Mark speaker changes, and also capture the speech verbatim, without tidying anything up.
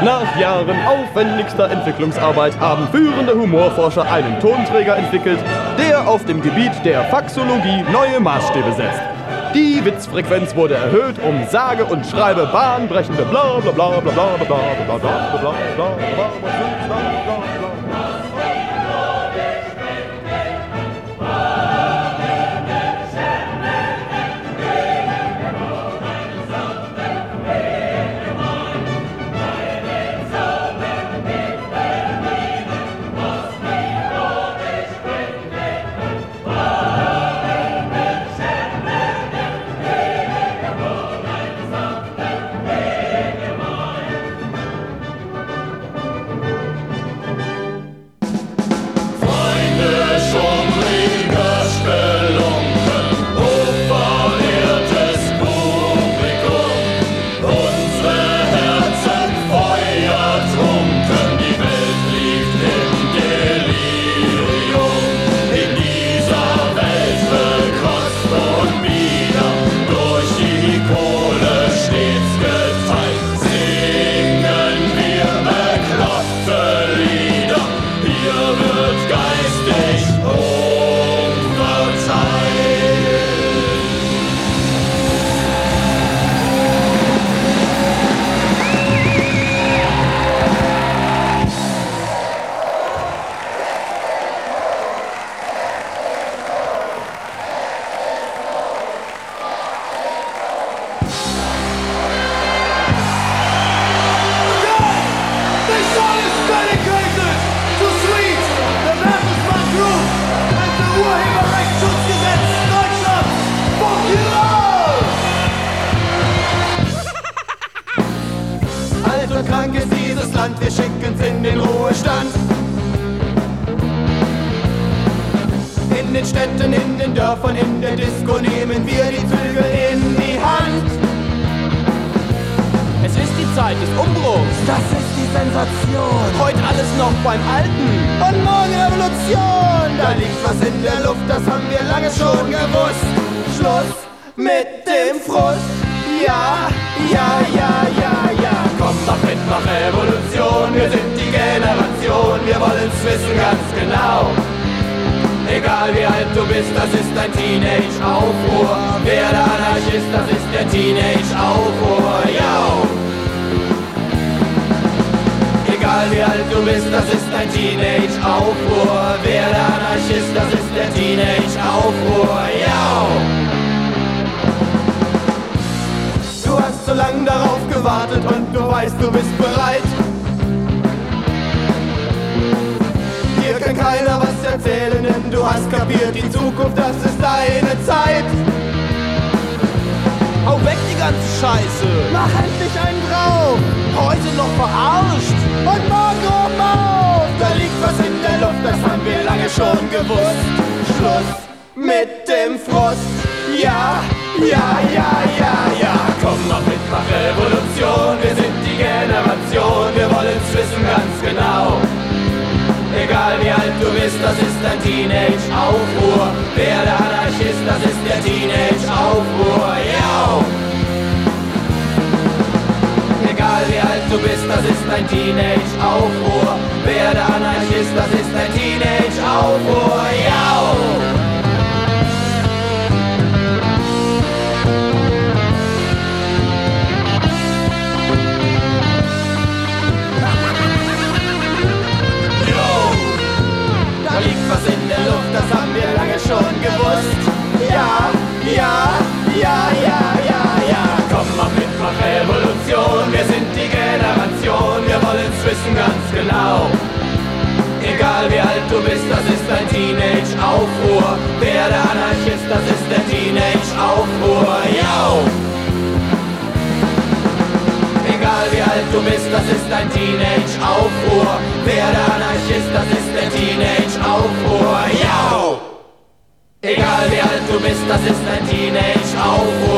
Speaker 1: Nach Jahren aufwendigster Entwicklungsarbeit haben führende Humorforscher einen Tonträger entwickelt, der auf dem Gebiet der Faxologie neue Maßstäbe setzt. Die Witzfrequenz wurde erhöht, um sage und schreibe bahnbrechende bla bla bla bla bla bla bla bla bla bla bla bla.
Speaker 2: Krank ist dieses Land, wir schicken's in den Ruhestand. In den Städten, in den Dörfern, in der Disco nehmen wir die Zügel in die Hand.
Speaker 1: Es ist die Zeit des Umbruchs.
Speaker 2: Das ist die Sensation.
Speaker 1: Heute alles noch beim Alten.
Speaker 2: Und morgen Revolution. Da liegt was in der Luft, das haben wir lange schon gewusst. Schluss mit dem Frust. Ja, ja, ja, ja, ja. Komm, mach mit, mach Revolution. Wir sind die Generation, wir wollen's wissen ganz genau. Egal wie alt du bist, das ist ein Teenage-Aufruhr. Werde Anarchist, das ist der Teenage-Aufruhr. Yo! Egal wie alt du bist, das ist ein Teenage-Aufruhr. Werde Anarchist, das ist der Teenage-Aufruhr. Yo! Du hast so lange darauf gewartet und du weißt, du bist bereit. Hier kann keiner was erzählen, denn du hast kapiert, die Zukunft, das ist deine Zeit.
Speaker 1: Hau weg die ganze Scheiße.
Speaker 2: Mach endlich einen drauf.
Speaker 1: Heute noch verarscht.
Speaker 2: Und morgen oben auf. Da liegt was in der Luft, das haben wir lange schon gewusst. Schluss mit dem Frust. Ja, ja, ja, ja, ja. Komm, mach mit, mach Revolution. Wir sind die Generation, wir wollen's wissen ganz genau. Egal wie alt du bist, das ist ein Teenage-Aufruhr. Werde Anarchist, das ist der Teenage-Aufruhr. Yo! Egal wie alt du bist, das ist ein Teenage-Aufruhr. Werde Anarchist, das ist ein Teenage-Aufruhr. Yo! Da liegt was in der Luft, das haben wir lange schon gewusst. Ja, ja, ja, ja, ja, ja. Komm, mach mit, mach Revolution. Wir sind die Generation, wir wollen's wissen ganz genau. Egal wie alt du bist, das ist ein Teenage-Aufruhr. Werde Anarchist, das ist der Teenage-Aufruhr. Yo! Egal wie alt du bist, das ist ein Teenage-Aufruhr. Werde Anarchist, das ist der Teenage-Aufruhr. Yo! Egal wie alt du bist, das ist ein Teenage-Aufruhr.